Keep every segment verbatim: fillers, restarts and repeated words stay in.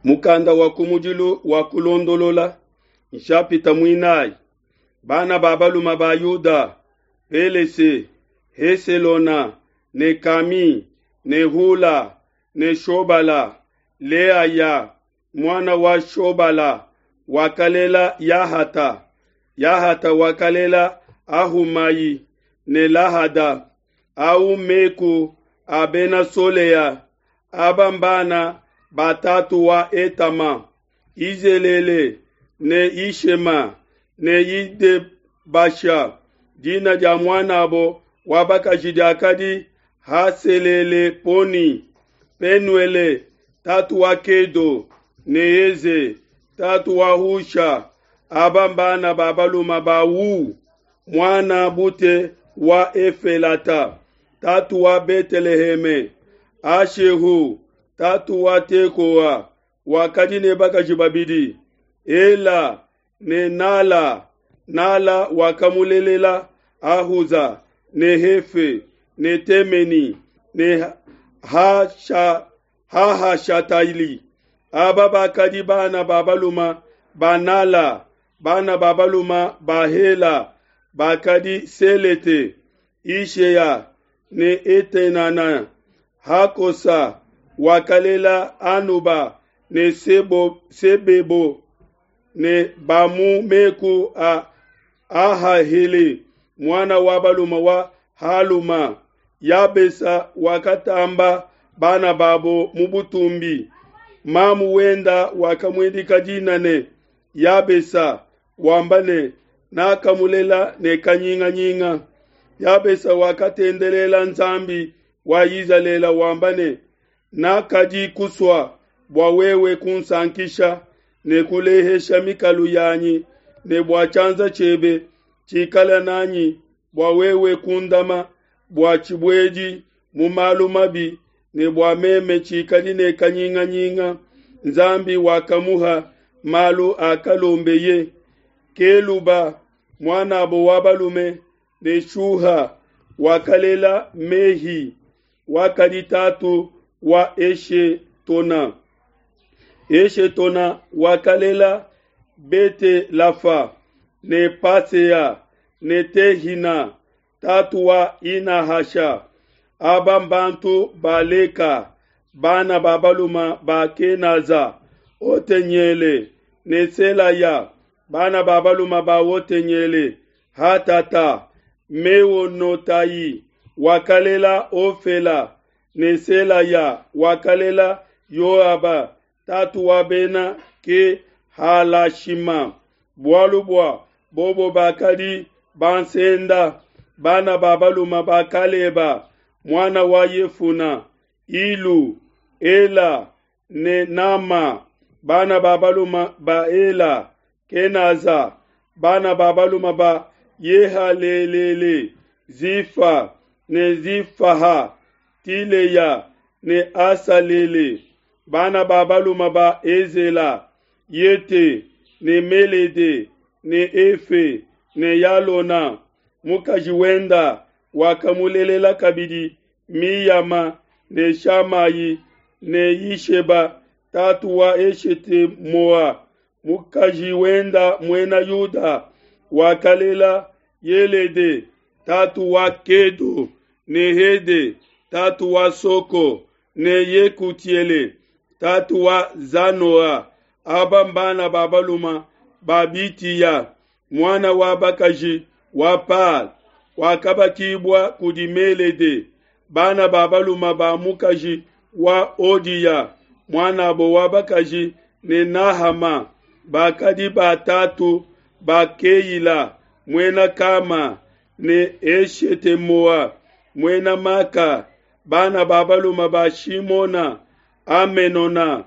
mukanda wa kumujilu wa kulondolola nshapita mwinai bana babaluma ba Yuda Pelese Heselona ne Kami ne Hula ne Shobala Leaya mwana wa Shobala wakalela Yahata Yahata wakalela Ahumayi ne Lahada au Meku abena Soleya abambana batatu wa Etama Izelele ne Ishema ne Yide Basha jina ja mwana abo wabaka jijakadi Haselele Poni Penuele tatu wa Kedo Neeze tatu wa Husha abambana babaluma bawu mwana bute wa Efelata tatu wa Beteleheme Ashehu tatu wa Tekoa wakadi ne baka jibabidi Ela ne Nala Nala wakamulelela Ahuza ne Hefe ne Temeni ne Hasha Haha Shataili ababa kadi bana babaluma banala bana babaluma bahela bakadi Selete Isheya ne Etenana Hakosa wakalela Anuba ne Sebo Sebebo ne Bamu Meku a Ahahele mwana wabaluma wa Haluma Yabesa wakatamba bana babo mubutumbi mamu wenda wakamwendika jina ne Yabesa wambane nakamulela ne kanyinga nyinga Yabesa wakatendelela nzambi wayizalela wambane nakaji kuswa bwawewe kunsankisha ne kulehesha mikalu yanyi ne bwachanza chebe chikala nanyi bwawewe kundama bwachibweji mumalumabi ne bwameme chikali ne kanyinga nyinga nzambi wakamuha malu akalombeye Keluba mwana abo wabalume ne Shuha wakalela Mehi wakadi tatu wa Eshe Tona Eshe Tona wakalela Bete Lafa ne Pasea ne Tehina tatu wa Inahasha abambantu baleka bana babaluma bakenaza otenyele ne Selaya bana babaluma ba otenyele hatata mewo notayi wakalela Ofela ne Selaya wakalela Yoaba tatu wa bena ke Halashima bwalubwa bobo bakadi bansenda bana babaluma bakaleba mwana wa Yefuna Ilu Ela ne Nama bana babaluma ba Ela Kenaza bana babaluma ba Yehalelele Zifa ne Zifaha Tileya ne Asalele bana babaluma ba Ezela Yete ne Melede ne Efe ne Yalona mukajiwenda wakamulelela kabidi Miyama ne Shamayi ne Yisheba tatu wa Eshete Moa mukajiwenda mwena Yuda wakalela Yelede tatu wa Kedo ne Hede tatu wa Soko ne Yekutiele tatu wa Zanoa abambana babaluma babitiya mwana wa Bakaji wa Pal wakabakibwa kudimelede bana babaluma ba Mukaji wa Odiya mwana abo wa Bakaji ne Nahama bakadi batatu bakeila mwena Kama ne Eshete Moa mwena Maka bana babaluma ba Shimona Amenona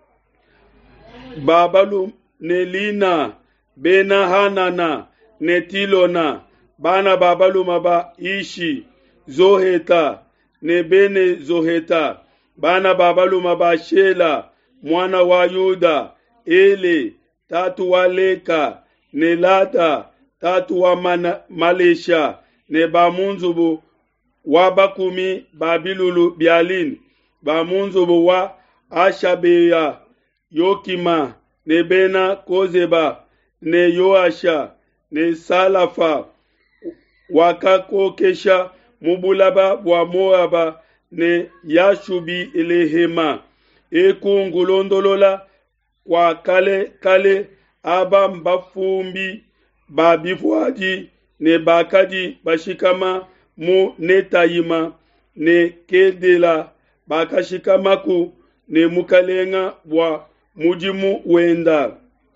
babalum ne Lina bena Hanana ne Tilona bana babaluma ba Ishi Zoheta ne bene Zoheta bana babaluma ba Shela mwana wa Yuda Ele tatu wa Leka ne Lata tatu wa mana, Malesha ne bamunzubu wa bakumi babilulu bialin bamunzubu wa Ashabeya Yokima, ne Bena Kozeba, ne Yoasha, ne Salafa, wakakokesha mubulaba bwa Moaba, ne Yashubi elehema, ekungulondolola kwa kale kale aba mbafumbi babifwaji ne bakadi bashikama mu netayima ne kedela bakashikamaku ne mukalenga bwa mujimu wenda.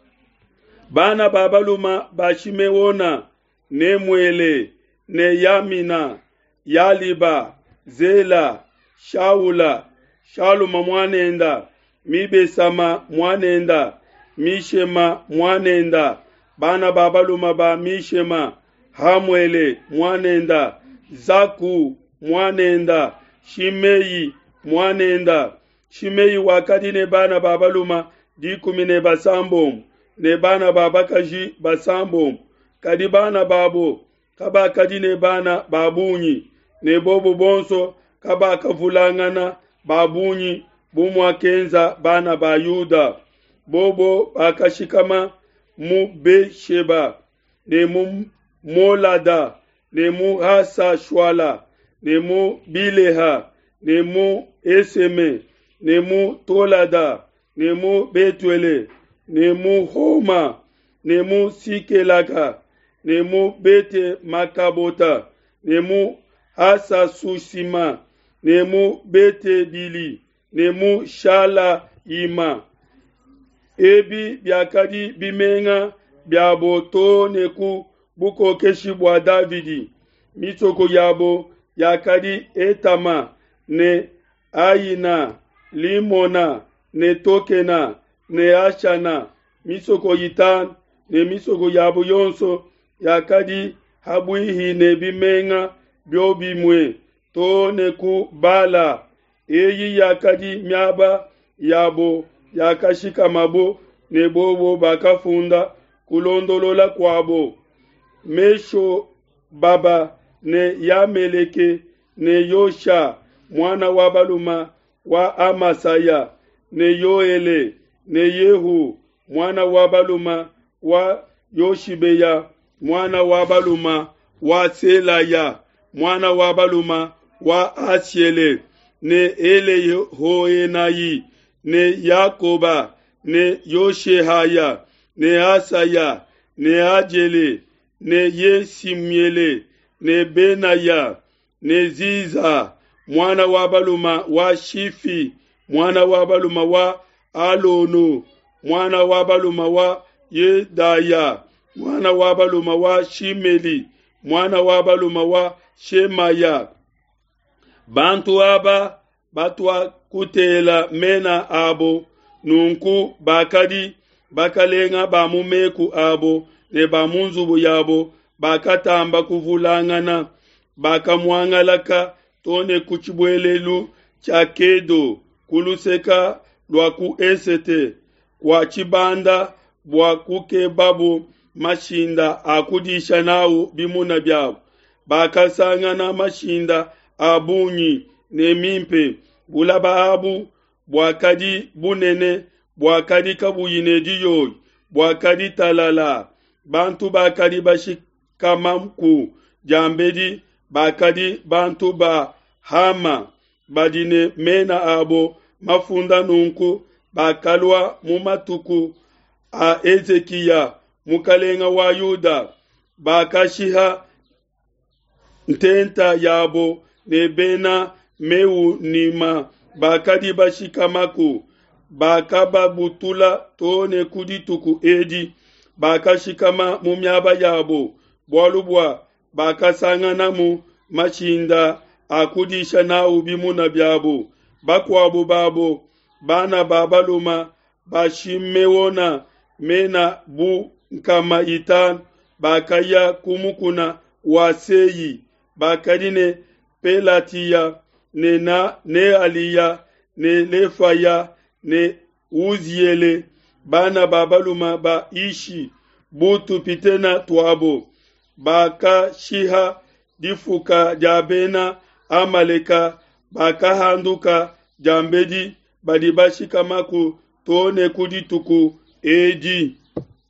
Bana babaluma bashimewona ne mwele ne Yamina, Yaliba, Zela, Shaula, Shaluma mwanenda, Mibesama mwanenda, Mishema mwanenda. Bana babaluma ba Mishema, Hamwele mwanenda, Zaku mwanenda, Shimei mwanenda. Shimei wakadi ne bana babaluma dikumi ne basambom, ne bana babakaji basambom. Kadi bana babo, kaba kadi ne bana babunyi, ne bobo bonso, kaba kavulangana babunyi, bumwa kenza bana ba Yuda. Bobo bakashikama mu Besheba, ne mu Molada, ne mu Hasa Shwala, ne mu Bileha, ne mu Eseme, ne mu Tolada, ne mu Betuele, ne mu Homa, ne mu Sikelaka, ne mu Bete Makabota, ne mu Hasa Susima, ne mu Bete Bili, ne mu Shala Ima. Ebi biakadi bimenga biabo to neku buko keshi bwa Davidi. Mitoko yabo yakadi etama ne Aina, Limona, ne Tokena, ne Ashana. Misoko yitan ne misoko yabo yonso yakadi habuihi ne bimenga biobi mwe to neku bala. Eyi yakadi myaba yabo yakashika mabo ne bobo bakafunda kulondolola kwabo. Mesho baba ne Yameleke ne Yosha mwana wa baluma wa Amasaya, ne Yoele ne Yehu mwana wa baluma wa Yoshibeya mwana wa baluma wa Selaya mwana wa baluma wa Asiele, ne Ele Hoenayi, ne Yakoba, ne Yoshehaya, ne Asaya, ne Ajele, ne Yesimiele, ne Benaya, ne Ziza mwana wa baluma wa Shifi mwana wa baluma wa Alono mwana wa baluma wa Yedaya mwana wa baluma wa Shimeli mwana wa baluma wa Shemaya. Bantu aba batwa kutela mena abo nunku bakadi bakalenga bamumeku abo ne bamunzubu yabo bakatamba kuvulangana bakamwangalaka tone kuchibwelelu chakedo kuluseka lwaku esete kwa chibanda bwa kuke babu mashinda akudisha nao bimuna byabo bakasangana mashinda abunyi ne mimpe bulaba abu bwakadi bunene bwakadi kabuyine diyoy bwakadi talala bantu bakadi bashikamamku jambedi bakadi bantu ba hama badine mena abo mafunda nunku bakalwa mumatuku a Ezekiya mukalenga wa Yuda bakashiha ntenta yabo ne Bena meu nima bakadi bashikamaku bakaba butula tone kudituku edi bakashikama mumyaba yabo bwalubwa bakasangana mu machinda akudisha na ubimuna byabo bakwabo babo bana babaluma bashimewona mena bu nkama itan bakaya kumukuna waseyi bakadine Pelatiya ne na ne Aliya ne Lefaya ne Uziele bana babaluma ba Ishi butu pitena twabo baka shiha difuka jabena Amaleka baka handuka jambedi badibashika maku to ne kudi tuku eji